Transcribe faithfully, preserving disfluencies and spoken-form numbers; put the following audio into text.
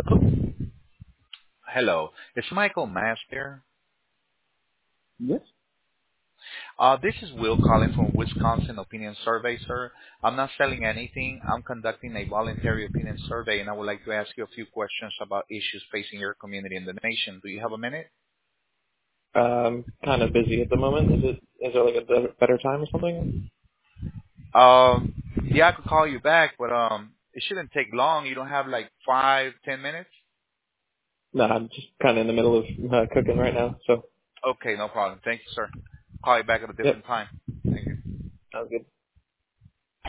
Hello, it's Michael Master. Yes. Uh, this is Will calling from Wisconsin Opinion Survey, sir. I'm not selling anything. I'm conducting a voluntary opinion survey, and I would like to ask you a few questions about issues facing your community and the nation. Do you have a minute? Um, kind of busy at the moment. Is it? Is there like a better better time or something? Um, yeah, I could call you back, but um, it shouldn't take long. You don't have like five, ten minutes? No, I'm just kind of in the middle of uh, cooking right now. So, Okay, no problem. Thank you, sir. Call you back at a yep, different time. Thank you. sounds good.